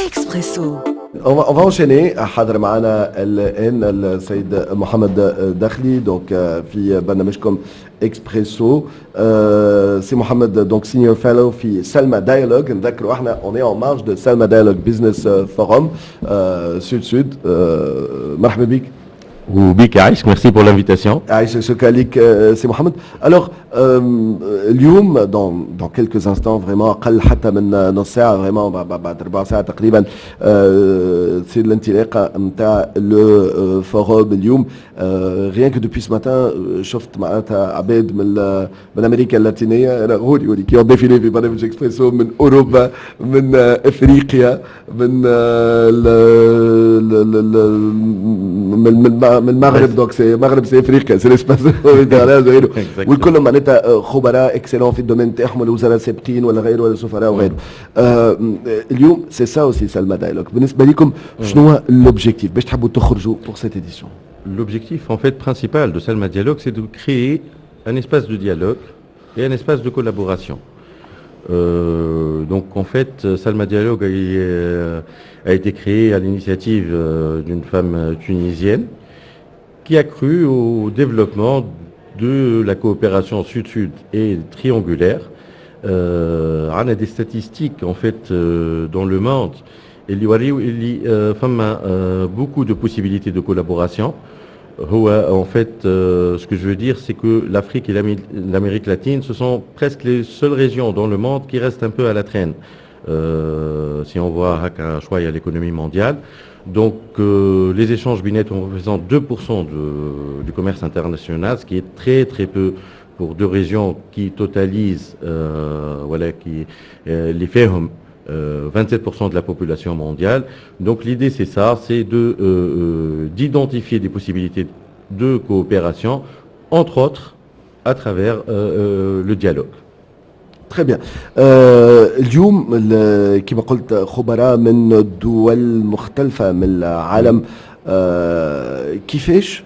Expresso. On va enchaîner. حاضر معنا الآن السيد محمد دخلي donc في برنامجكم إكسبريسو. سي محمد donc senior fellow في سلمى دايالوج. نذكروا احنا on est en marge de سلمى دايالوج بزنس فورم سود. مرحبا بك. وبيك عايش, merci pour l'invitation. عايش, شكرا لك سي محمد. Alors اليوم dans quelques instants vraiment أقل حتى من نص ساعة vraiment بعد ربع ساعة تقريبا تصير الانطلاقة نتاع لو فوروم اليوم. rien que depuis ce matin شفت معناتها عباد من أمريكا اللاتينية هولي كي ديفيلي في برنامج إكسبريسو من أوروبا من أفريقيا من المغرب. دونك سي المغرب سي افريقيا سي ليسباس ميديتيراني والكل معناتها خبراء اكسلون في الدومين تاعهم الوزراء سابقين ولا غيره ولا سفراء وغيره. اليوم سي سا اوسي سلمى دايلوج. بالنسبه لكم شنو هو لوبجيكتيف باش تحبوا تخرجوا pour cette édition? L'objectif en fait principal de Salma Dialogue, c'est de créer un espace de dialogue et un espace de collaboration. Donc en fait, Salma Dialogue a été créé à l'initiative d'une femme tunisienne qui a cru au développement de la coopération sud-sud et triangulaire. On a des statistiques en fait dans le monde. Il y a beaucoup de possibilités de collaboration. En fait, ce que je veux dire, c'est que l'Afrique et l'Amérique latine, ce sont presque les seules régions dans le monde qui restent un peu à la traîne. Si on voit à choix, il y a l'économie mondiale. Donc les échanges bilatéraux représentent 2% du commerce international, ce qui est très très peu pour deux régions qui totalisent les FEHOM 27% de la population mondiale. Donc l'idée c'est ça, c'est d'identifier des possibilités de coopération, entre autres à travers le dialogue. Très bien. اليوم كما قلت خبراء من دول مختلفة من العالم. كيفاش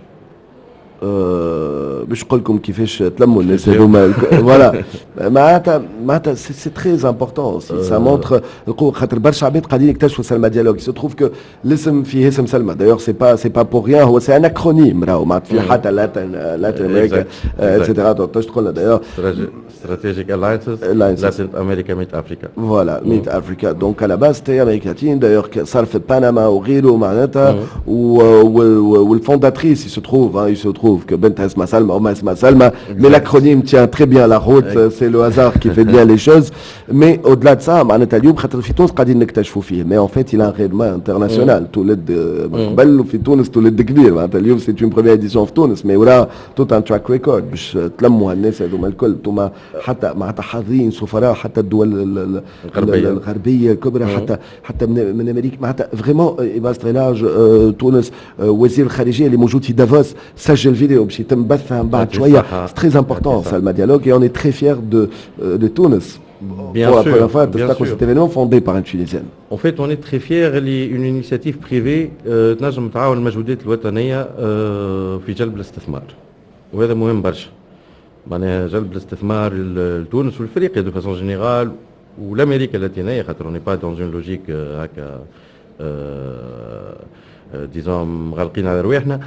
باش نقول لكم كيفاش تلموا الناس هذوما فوالا معناتها سي تري امبورطون سا مونتر القوه خاطر برشا عباد قاعدين يكتشفوا سلمى ديالوج. سو تروف كو الاسم فيه اسم سلمى دايوغ سي با بور ريان هو سي ان اكرونيم راهو معناتها في حتى لاتين امريكا اتسيتيرا. دونك تقول دايوغ Strategic Alliances, Latin America, Mid Africa. Voilà, Mid Africa. Donc à la base c'était Amérique latine. D'ailleurs صار في بنما وغيره معناتها والفondاtrice il se trouve que بنتها اسمها سلمى وما اسمها سلمى. Mais l'acronyme tient très bien la route. C'est le hasard qui fait bien les choses. Mais au-delà de ça معناتها اليوم خاطر في تونس قاعدين نكتشفوا فيه. Mais en fait il a un rayonnement international. تولد قبل وفي تونس تولد كبير معناتها اليوم c'est une première édition في تونس. Mais وراه tout un track record باش تلموا الناس هذوما الكل. انتم حتى معناتها حاضرين سفراء حتى الدول الغربيه الكبرى حتى من امريكا معناتها فريمون باستريلاج تونس وزير الخارجيه اللي موجود في دافوس سجل فيديو باش يتم بثها من بعد شويه. سي تري امبورطون سلمى ديالوج et on est très fiers de Tunis. Bien pour sûr, la première fois bien sûr. cet événement fondé par une Tunisienne. En fait, on est très fiers. Une initiative privée تنجم تعاون المجهودات الوطنيه في جلب الاستثمار وهذا مهم برشا. معناها جلب الاستثمار لتونس والافريقيا دو فاسون جينيرال والامريكا اللاتينيه خاطر اون با دون اون لوجيك هكا ديزون مغلقين على رواحنا.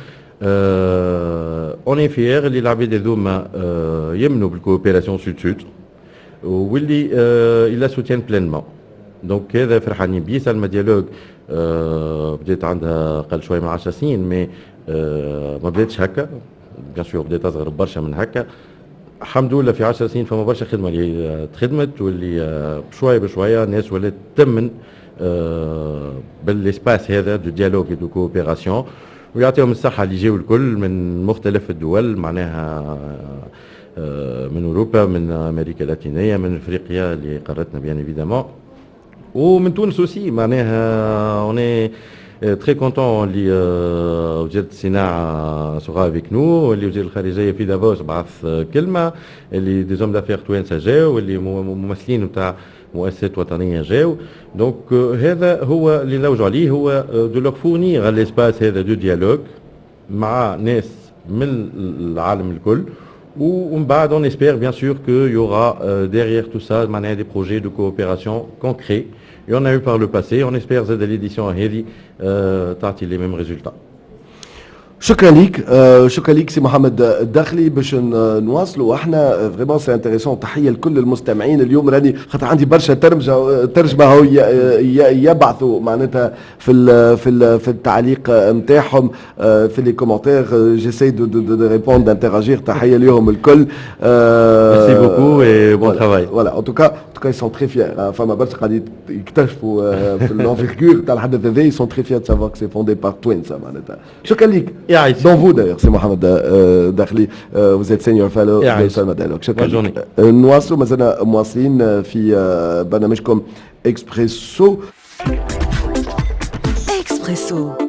اون فيير اللي العباد هذوما يمنوا بالكوبيراسيون سود سود واللي الا سوتيان بلينمون. دونك هذا فرحانين بيه. سلمى ديالوج بدات عندها قل شويه من 10 سنين مي ما بداتش هكا. بيان سور بدات اصغر برشا من هكا. الحمد لله في 10 سنين فما برشا خدمه اللي تخدمت واللي بشويه بشويه الناس ولات تمن بالاسباس هذا دو ديالوج دو كوبيراسيون ويعطيهم الصحه اللي جاوا الكل من مختلف الدول معناها من اوروبا من امريكا اللاتينيه من افريقيا اللي قارتنا بيان ايفيدامون ومن تونس اوسي. معناها اوني très content اللي وزيرة الصناعة سوغا افيك نو اللي وزير الخارجية في دافوس بعث كلمة اللي دي زوم دافير توانسة جاو واللي ممثلين نتاع مؤسسات وطنية جاو. دونك هذا هو اللي نلوجوا عليه هو دو لوغ فورنيغ الاسباس هذا دو ديالوج مع ناس من العالم الكل On espère bien sûr qu'il y aura derrière tout ça des projets de coopération concrets. Et on a eu par le passé, on espère que l'édition Heli تعطي les mêmes résultats. شكرا ليك سي محمد الداخلي باش نواصلوا احنا فريمون سي انتريسون. تحيه لكل المستمعين اليوم راني خاطر عندي برشا ترجمه هو يبعثوا معناتها في التعليق نتاعهم في لي كومونتير. جيساي دو ريبوند دانتراجير. تحيه ليهم الكل. Merci beaucoup et bon travail. Voilà, en tout cas ils sont très fiers. فما برشا قاعدين يكتشفوا في الانفيرغور تاع الحدث هذا. Ils sont très fiers de savoir que c'est fondé par Twins معناتها. شكرا ليك. Dans vous d'ailleurs, c'est Mohamed Dakhli, vous êtes senior fellow de Salma Dialogue. Bonne journée. نواصلوا مازلنا مواصلين في برنامجكم إكسبريسو.